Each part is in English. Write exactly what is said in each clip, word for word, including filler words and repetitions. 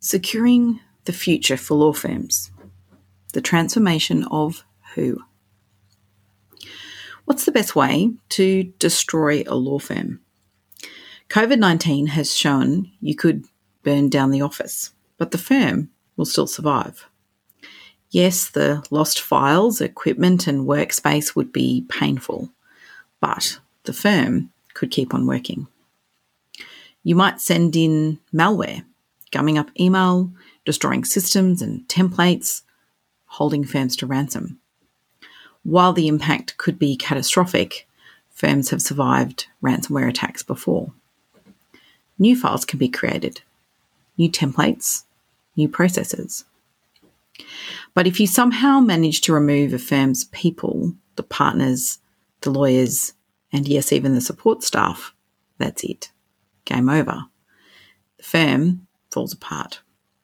Securing the future for law firms. The transformation of who? What's the best way to destroy a law firm? covid nineteen has shown you could burn down the office, but the firm will still survive. Yes, the lost files, equipment and workspace would be painful, but the firm could keep on working. You might send in malware, gumming up email, destroying systems and templates, holding firms to ransom. While the impact could be catastrophic, firms have survived ransomware attacks before. New files can be created, new templates, new processes. But if you somehow manage to remove a firm's people, the partners, the lawyers, and yes, even the support staff, that's it. Game over. The firm falls apart.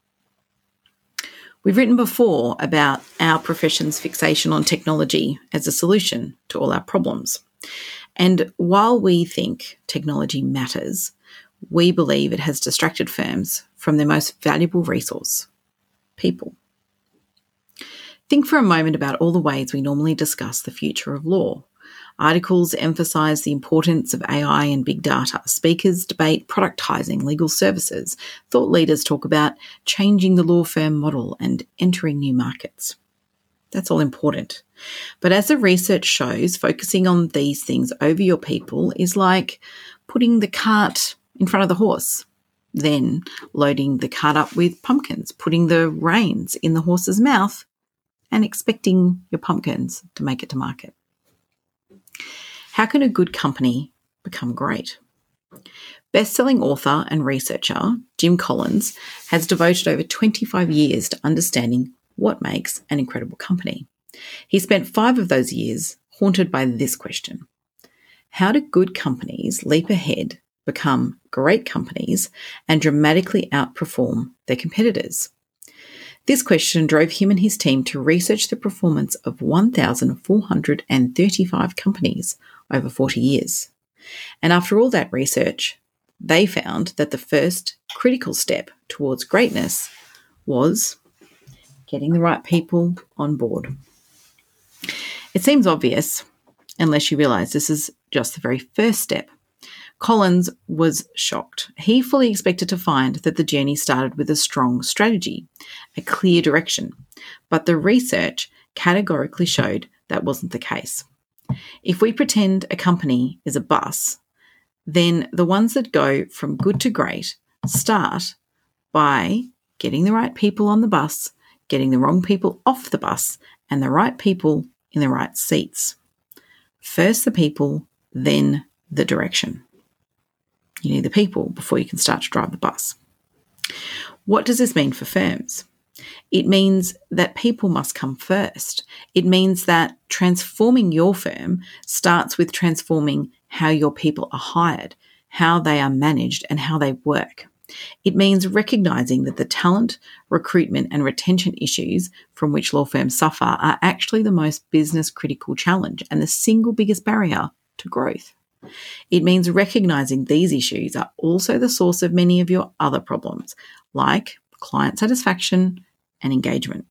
We've written before about our profession's fixation on technology as a solution to all our problems. And while we think technology matters, we believe it has distracted firms from their most valuable resource, people. Think for a moment about all the ways we normally discuss the future of law. Articles emphasise the importance of A I and big data. Speakers debate productising legal services. Thought leaders talk about changing the law firm model and entering new markets. That's all important. But as the research shows, focusing on these things over your people is like putting the cart in front of the horse, then loading the cart up with pumpkins, putting the reins in the horse's mouth and expecting your pumpkins to make it to market. How can a good company become great? Best-selling author and researcher Jim Collins has devoted over twenty-five years to understanding what makes an incredible company. He spent five of those years haunted by this question: how do good companies leap ahead, become great companies, and dramatically outperform their competitors? This question drove him and his team to research the performance of one thousand four hundred thirty-five companies over forty years. And after all that research, they found that the first critical step towards greatness was getting the right people on board. It seems obvious, unless you realise this is just the very first step. Collins was shocked. He fully expected to find that the journey started with a strong strategy, a clear direction, but the research categorically showed that wasn't the case. If we pretend a company is a bus, then the ones that go from good to great start by getting the right people on the bus, getting the wrong people off the bus, and the right people in the right seats. First the people, then the direction. You need the people before you can start to drive the bus. What does this mean for firms? It means that people must come first. It means that transforming your firm starts with transforming how your people are hired, how they are managed, and how they work. It means recognising that the talent, recruitment, and retention issues from which law firms suffer are actually the most business-critical challenge and the single biggest barrier to growth. It means recognising these issues are also the source of many of your other problems, like client satisfaction and engagement.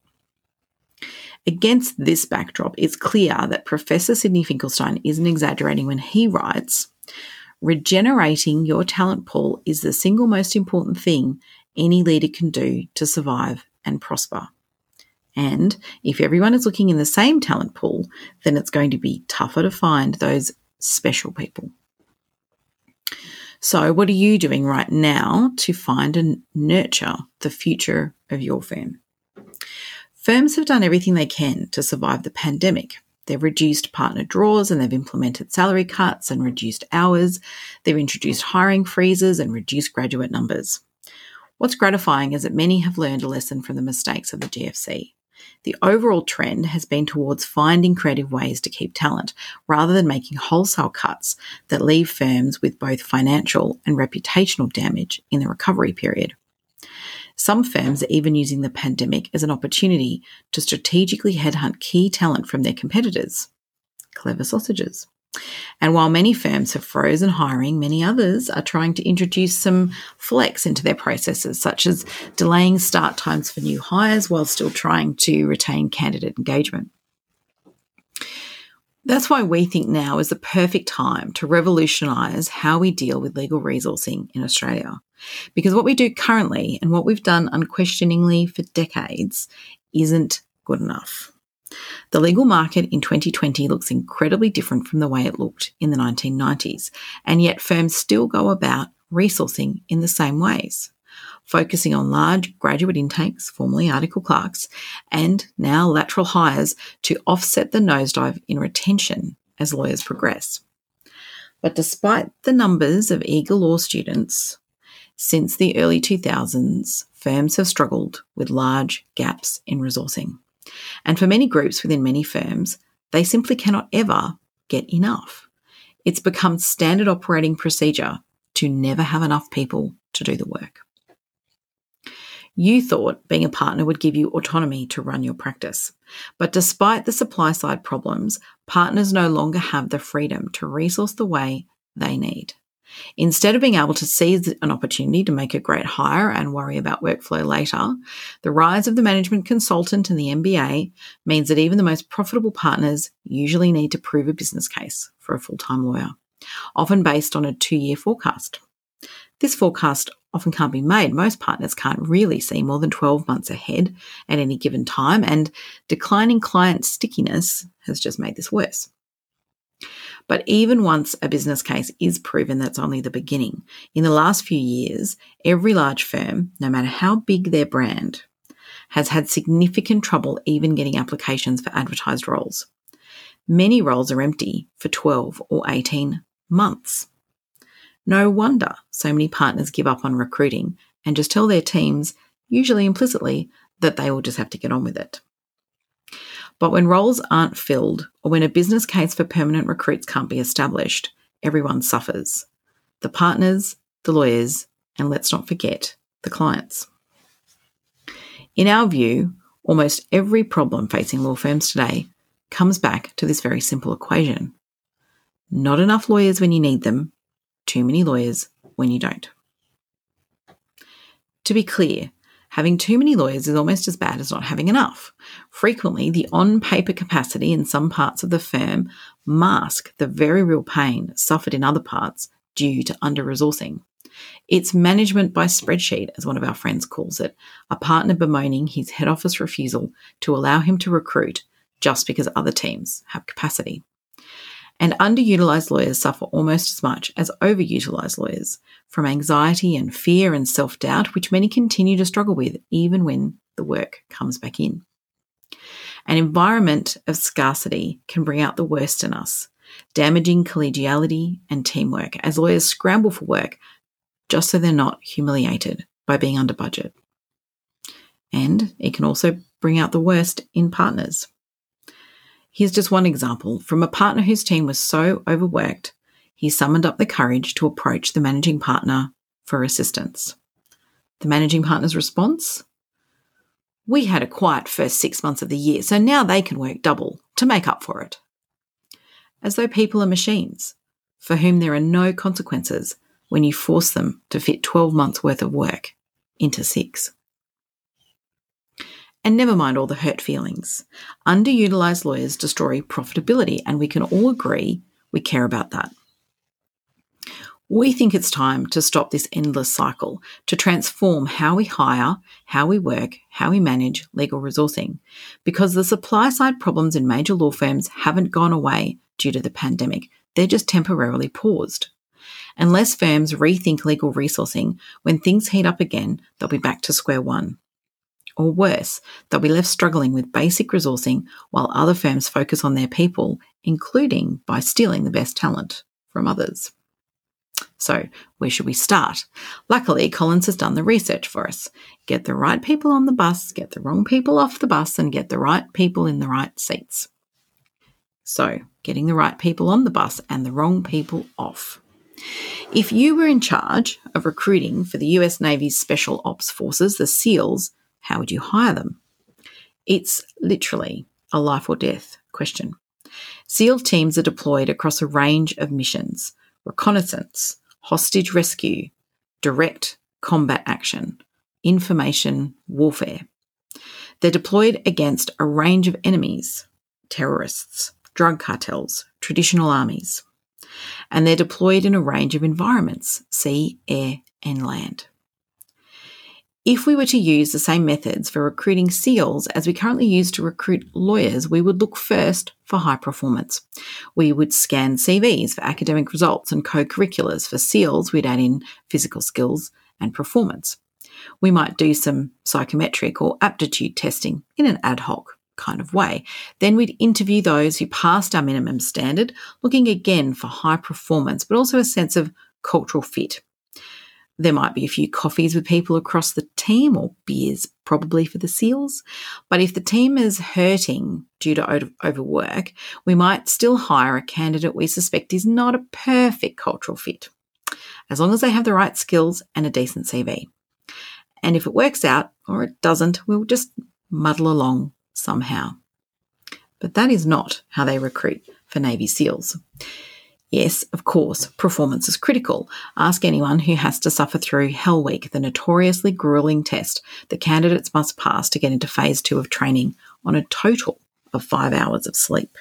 Against this backdrop, it's clear that Professor Sidney Finkelstein isn't exaggerating when he writes, "Regenerating your talent pool is the single most important thing any leader can do to survive and prosper. And if everyone is looking in the same talent pool, then it's going to be tougher to find those special people." So what are you doing right now to find and nurture the future of your firm? Firms have done everything they can to survive the pandemic. They've reduced partner draws and they've implemented salary cuts and reduced hours. They've introduced hiring freezes and reduced graduate numbers. What's gratifying is that many have learned a lesson from the mistakes of the G F C. The overall trend has been towards finding creative ways to keep talent rather than making wholesale cuts that leave firms with both financial and reputational damage in the recovery period. Some firms are even using the pandemic as an opportunity to strategically headhunt key talent from their competitors. Clever sausages. And while many firms have frozen hiring, many others are trying to introduce some flex into their processes, such as delaying start times for new hires while still trying to retain candidate engagement. That's why we think now is the perfect time to revolutionise how we deal with legal resourcing in Australia. Because what we do currently and what we've done unquestioningly for decades isn't good enough. The legal market in twenty twenty looks incredibly different from the way it looked in the nineteen nineties, and yet firms still go about resourcing in the same ways, focusing on large graduate intakes, formerly article clerks, and now lateral hires to offset the nosedive in retention as lawyers progress. But despite the numbers of eager law students, since the early two thousands, firms have struggled with large gaps in resourcing. And for many groups within many firms, they simply cannot ever get enough. It's become standard operating procedure to never have enough people to do the work. You thought being a partner would give you autonomy to run your practice. But despite the supply side problems, partners no longer have the freedom to resource the way they need. Instead of being able to seize an opportunity to make a great hire and worry about workflow later, the rise of the management consultant and the M B A means that even the most profitable partners usually need to prove a business case for a full-time lawyer, often based on a two-year forecast. This forecast often can't be made. Most partners can't really see more than twelve months ahead at any given time, and declining client stickiness has just made this worse. But even once a business case is proven, that's only the beginning. In the last few years, every large firm, no matter how big their brand, has had significant trouble even getting applications for advertised roles. Many roles are empty for twelve or eighteen months. No wonder so many partners give up on recruiting and just tell their teams, usually implicitly, that they will just have to get on with it. But when roles aren't filled or when a business case for permanent recruits can't be established, everyone suffers. The partners, the lawyers, and let's not forget, the clients. In our view, almost every problem facing law firms today comes back to this very simple equation. Not enough lawyers when you need them, too many lawyers when you don't. To be clear, having too many lawyers is almost as bad as not having enough. Frequently, the on-paper capacity in some parts of the firm mask the very real pain suffered in other parts due to under-resourcing. It's management by spreadsheet, as one of our friends calls it, a partner bemoaning his head office refusal to allow him to recruit just because other teams have capacity. And underutilised lawyers suffer almost as much as overutilised lawyers from anxiety and fear and self-doubt, which many continue to struggle with even when the work comes back in. An environment of scarcity can bring out the worst in us, damaging collegiality and teamwork as lawyers scramble for work just so they're not humiliated by being under budget. And it can also bring out the worst in partners. Here's just one example from a partner whose team was so overworked, he summoned up the courage to approach the managing partner for assistance. The managing partner's response? We had a quiet first six months of the year, so now they can work double to make up for it. As though people are machines, for whom there are no consequences when you force them to fit twelve months' worth of work into six. And never mind all the hurt feelings. Underutilised lawyers destroy profitability, and we can all agree we care about that. We think it's time to stop this endless cycle, to transform how we hire, how we work, how we manage legal resourcing, because the supply side problems in major law firms haven't gone away due to the pandemic. They're just temporarily paused. Unless firms rethink legal resourcing, when things heat up again, they'll be back to square one. Or worse, they'll be left struggling with basic resourcing while other firms focus on their people, including by stealing the best talent from others. So, where should we start? Luckily, Collins has done the research for us. Get the right people on the bus, get the wrong people off the bus, and get the right people in the right seats. So, getting the right people on the bus and the wrong people off. If you were in charge of recruiting for the U S Navy's Special Ops Forces, the SEALs, how would you hire them? It's literally a life or death question. SEAL teams are deployed across a range of missions: reconnaissance, hostage rescue, direct combat action, information warfare. They're deployed against a range of enemies: terrorists, drug cartels, traditional armies. And they're deployed in a range of environments: sea, air, and land. If we were to use the same methods for recruiting SEALs as we currently use to recruit lawyers, we would look first for high performance. We would scan C Vs for academic results and co-curriculars. For SEALs, we'd add in physical skills and performance. We might do some psychometric or aptitude testing in an ad hoc kind of way. Then we'd interview those who passed our minimum standard, looking again for high performance, but also a sense of cultural fit. There might be a few coffees with people across the team, or beers probably for the SEALs. But if the team is hurting due to overwork, we might still hire a candidate we suspect is not a perfect cultural fit, as long as they have the right skills and a decent C V. And if it works out or it doesn't, we'll just muddle along somehow. But that is not how they recruit for Navy SEALs. Yes, of course, performance is critical. Ask anyone who has to suffer through Hell Week, the notoriously grueling test that candidates must pass to get into phase two of training on a total of five hours of sleep.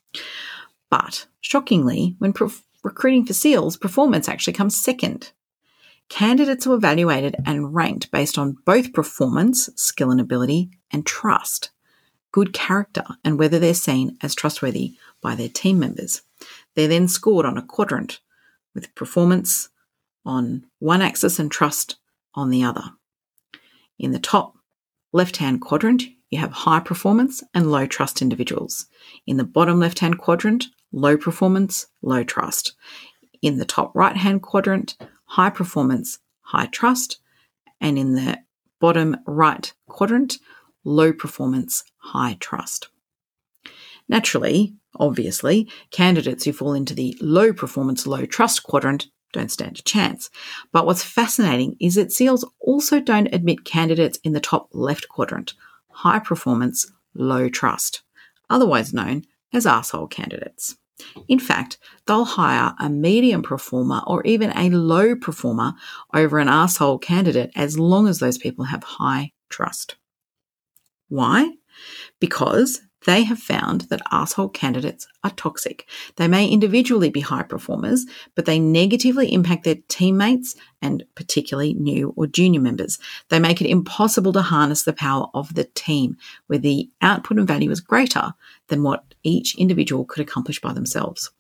But shockingly, when pro- recruiting for SEALs, performance actually comes second. Candidates are evaluated and ranked based on both performance, skill and ability, and trust, good character, and whether they're seen as trustworthy by their team members. They're then scored on a quadrant, with performance on one axis and trust on the other. In the top left-hand quadrant, you have high performance and low trust individuals. In the bottom left-hand quadrant, low performance, low trust. In the top right-hand quadrant, high performance, high trust. And in the bottom right quadrant, low performance, high trust. Naturally, obviously, candidates who fall into the low performance, low trust quadrant don't stand a chance. But what's fascinating is that SEALs also don't admit candidates in the top left quadrant, high performance, low trust, otherwise known as arsehole candidates. In fact, they'll hire a medium performer or even a low performer over an arsehole candidate as long as those people have high trust. Why? Because they have found that arsehole candidates are toxic. They may individually be high performers, but they negatively impact their teammates and particularly new or junior members. They make it impossible to harness the power of the team, where the output and value is greater than what each individual could accomplish by themselves.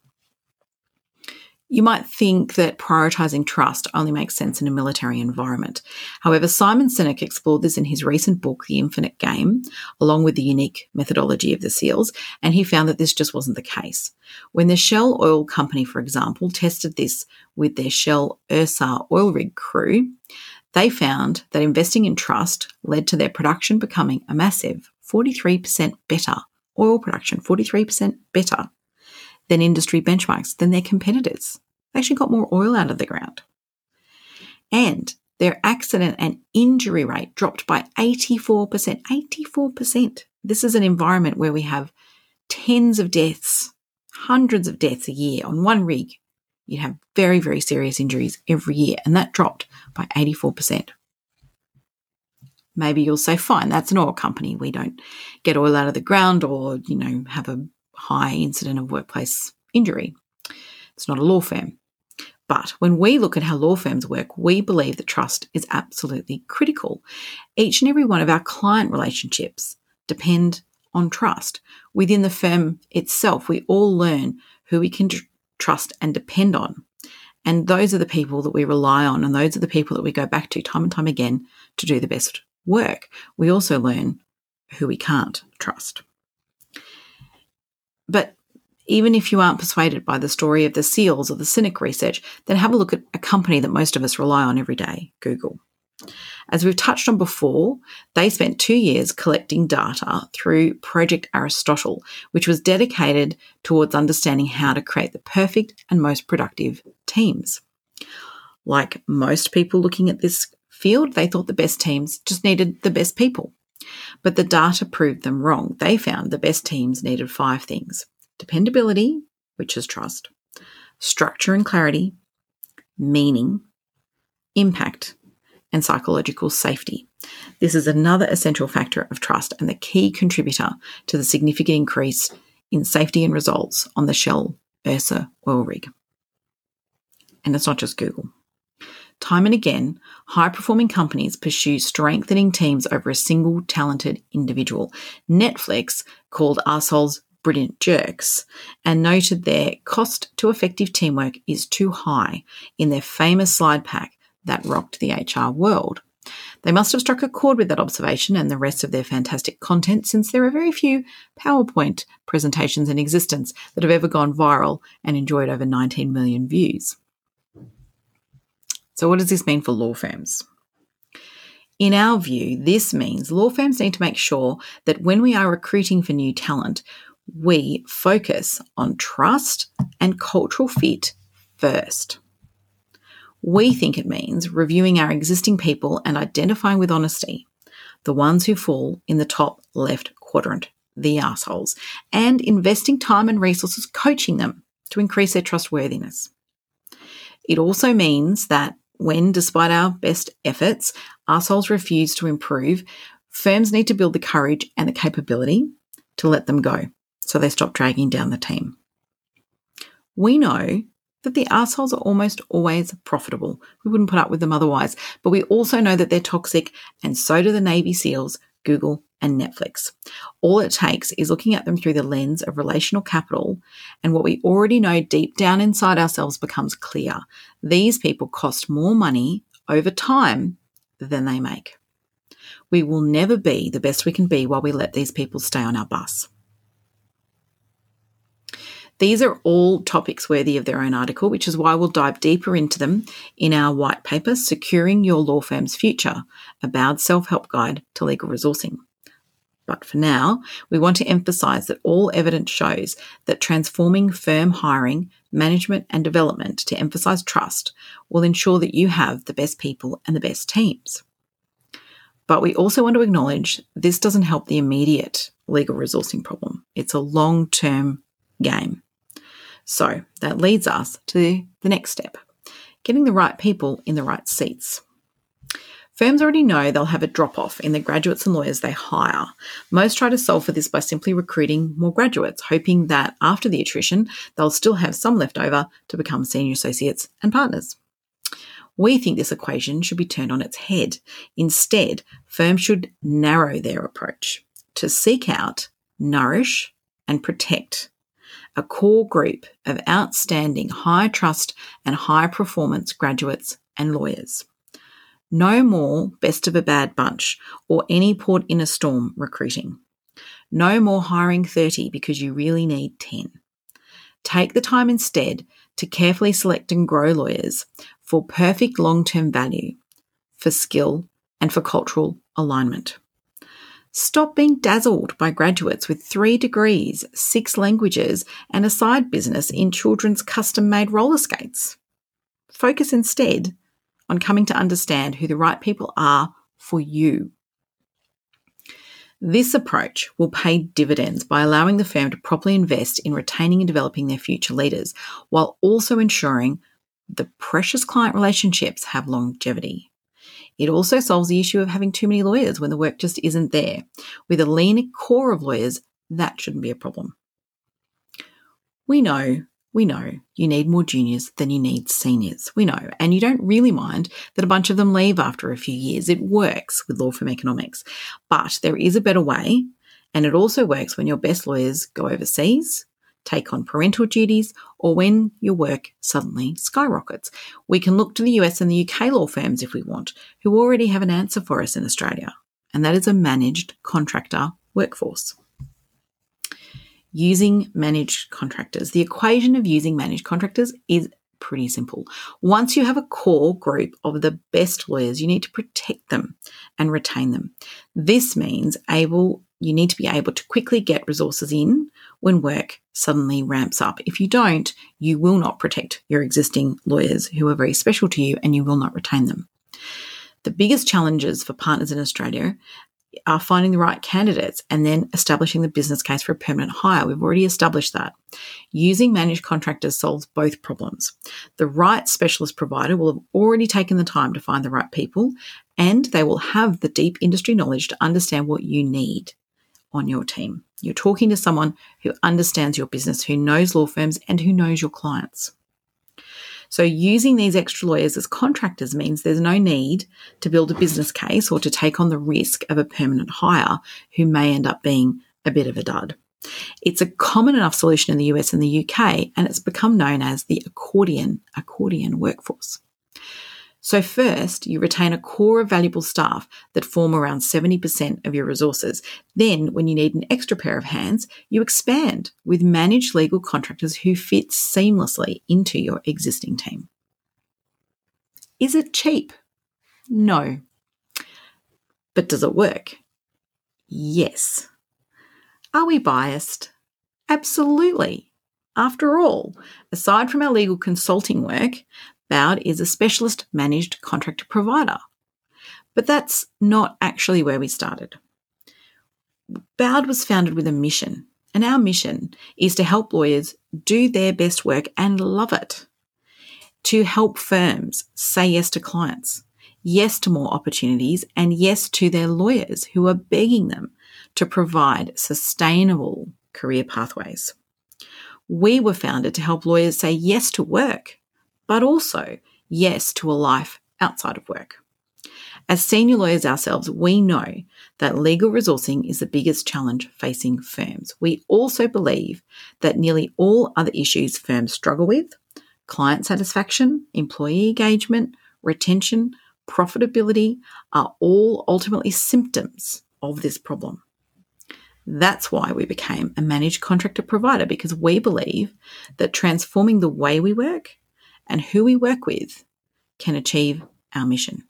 You might think that prioritizing trust only makes sense in a military environment. However, Simon Sinek explored this in his recent book, The Infinite Game, along with the unique methodology of the SEALs, and he found that this just wasn't the case. When the Shell Oil Company, for example, tested this with their Shell Ursa oil rig crew, they found that investing in trust led to their production becoming a massive forty-three percent better, oil production forty-three percent better than industry benchmarks, than their competitors. They actually got more oil out of the ground. And their accident and injury rate dropped by eighty-four percent. eighty-four percent. This is an environment where we have tens of deaths, hundreds of deaths a year on one rig. You'd have very, very serious injuries every year, and that dropped by eighty-four percent. Maybe you'll say, fine, that's an oil company. We don't get oil out of the ground or, you know, have a high incident of workplace injury. It's not a law firm. But when we look at how law firms work, we believe that trust is absolutely critical. Each and every one of our client relationships depend on trust. Within the firm itself, we all learn who we can tr- trust and depend on. And those are the people that we rely on, and those are the people that we go back to time and time again to do the best work. We also learn who we can't trust. But even if you aren't persuaded by the story of the SEALs or the Sinek research, then have a look at a company that most of us rely on every day, Google. As we've touched on before, they spent two years collecting data through Project Aristotle, which was dedicated towards understanding how to create the perfect and most productive teams. Like most people looking at this field, they thought the best teams just needed the best people. But the data proved them wrong. They found the best teams needed five things: dependability, which is trust, structure and clarity, meaning, impact, and psychological safety. This is another essential factor of trust and the key contributor to the significant increase in safety and results on the Shell Ursa oil rig. And it's not just Google. Time and again, high-performing companies pursue strengthening teams over a single talented individual. Netflix called arseholes brilliant jerks and noted their cost to effective teamwork is too high in their famous slide pack that rocked the H R world. They must have struck a chord with that observation and the rest of their fantastic content, since there are very few PowerPoint presentations in existence that have ever gone viral and enjoyed over nineteen million views. So what does this mean for law firms? In our view, this means law firms need to make sure that when we are recruiting for new talent, we focus on trust and cultural fit first. We think it means reviewing our existing people and identifying with honesty the ones who fall in the top left quadrant, the arseholes, and investing time and resources coaching them to increase their trustworthiness. It also means that when, despite our best efforts, arseholes refuse to improve, firms need to build the courage and the capability to let them go so they stop dragging down the team. We know that the arseholes are almost always profitable. We wouldn't put up with them otherwise, but we also know that they're toxic, and so do the Navy SEALs, Google, and Netflix. All it takes is looking at them through the lens of relational capital, and what we already know deep down inside ourselves becomes clear. These people cost more money over time than they make. We will never be the best we can be while we let these people stay on our bus. These are all topics worthy of their own article, which is why we'll dive deeper into them in our white paper, Securing Your Law Firm's Future, a bowed self-help guide to legal resourcing. But for now, we want to emphasise that all evidence shows that transforming firm hiring, management and development to emphasise trust will ensure that you have the best people and the best teams. But we also want to acknowledge this doesn't help the immediate legal resourcing problem. It's a long-term game. So that leads us to the next step, getting the right people in the right seats. Firms already know they'll have a drop-off in the graduates and lawyers they hire. Most try to solve for this by simply recruiting more graduates, hoping that after the attrition, they'll still have some left over to become senior associates and partners. We think this equation should be turned on its head. Instead, firms should narrow their approach to seek out, nourish, and protect a core group of outstanding high trust and high performance graduates and lawyers. No more best of a bad bunch or any port in a storm recruiting. No more hiring thirty because you really need ten. Take the time instead to carefully select and grow lawyers for perfect long-term value, for skill and for cultural alignment. Stop being dazzled by graduates with three degrees, six languages, and a side business in children's custom-made roller skates. Focus instead on coming to understand who the right people are for you. This approach will pay dividends by allowing the firm to properly invest in retaining and developing their future leaders, while also ensuring the precious client relationships have longevity. It also solves the issue of having too many lawyers when the work just isn't there. With a lean core of lawyers, that shouldn't be a problem. We know, we know you need more juniors than you need seniors. We know, and you don't really mind that a bunch of them leave after a few years. It works with law firm economics. But there is a better way, and it also works when your best lawyers go overseas, take on parental duties, or when your work suddenly skyrockets. We can look to the U S and the U K law firms if we want, who already have an answer for us in Australia, and that is a managed contractor workforce. Using managed contractors. The equation of using managed contractors is pretty simple. Once you have a core group of the best lawyers, you need to protect them and retain them. This means able you need to be able to quickly get resources in when work suddenly ramps up. If you don't, you will not protect your existing lawyers who are very special to you, and you will not retain them. The biggest challenges for partners in Australia are finding the right candidates and then establishing the business case for a permanent hire. We've already established that. Using managed contractors solves both problems. The right specialist provider will have already taken the time to find the right people, and they will have the deep industry knowledge to understand what you need on your team. You're talking to someone who understands your business, who knows law firms, and who knows your clients. So using these extra lawyers as contractors means there's no need to build a business case or to take on the risk of a permanent hire who may end up being a bit of a dud. It's a common enough solution in the U S and the U K, and it's become known as the accordion, accordion workforce. So first, you retain a core of valuable staff that form around seventy percent of your resources. Then, when you need an extra pair of hands, you expand with managed legal contractors who fit seamlessly into your existing team. Is it cheap? No. But does it work? Yes. Are we biased? Absolutely. After all, aside from our legal consulting work, Bowd is a specialist managed contractor provider. But that's not actually where we started. Bowd was founded with a mission, and our mission is to help lawyers do their best work and love it. To help firms say yes to clients, yes to more opportunities, and yes to their lawyers who are begging them to provide sustainable career pathways. We were founded to help lawyers say yes to work, but also yes to a life outside of work. As senior lawyers ourselves, we know that legal resourcing is the biggest challenge facing firms. We also believe that nearly all other issues firms struggle with, client satisfaction, employee engagement, retention, profitability, are all ultimately symptoms of this problem. That's why we became a managed contractor provider, because we believe that transforming the way we work and who we work with can achieve our mission.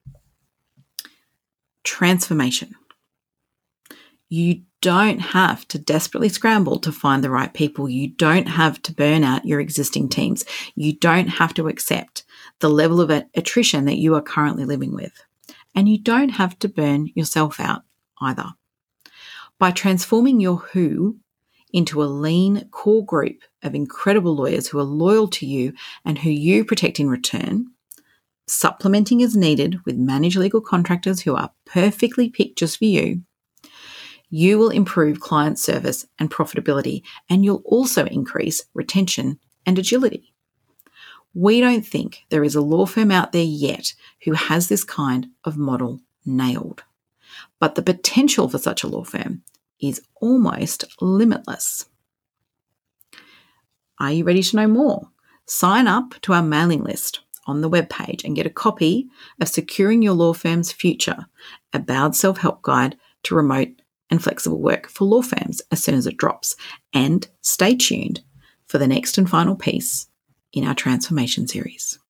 Transformation. You don't have to desperately scramble to find the right people. You don't have to burn out your existing teams. You don't have to accept the level of attrition that you are currently living with. And you don't have to burn yourself out either. By transforming your who into a lean core group of incredible lawyers who are loyal to you and who you protect in return, supplementing as needed with managed legal contractors who are perfectly picked just for you, you will improve client service and profitability, and you'll also increase retention and agility. We don't think there is a law firm out there yet who has this kind of model nailed, but the potential for such a law firm is almost limitless. Are you ready to know more? Sign up to our mailing list on the webpage and get a copy of Securing Your Law Firm's Future, a Bowd self-help guide to remote and flexible work for law firms as soon as it drops. And stay tuned for the next and final piece in our transformation series.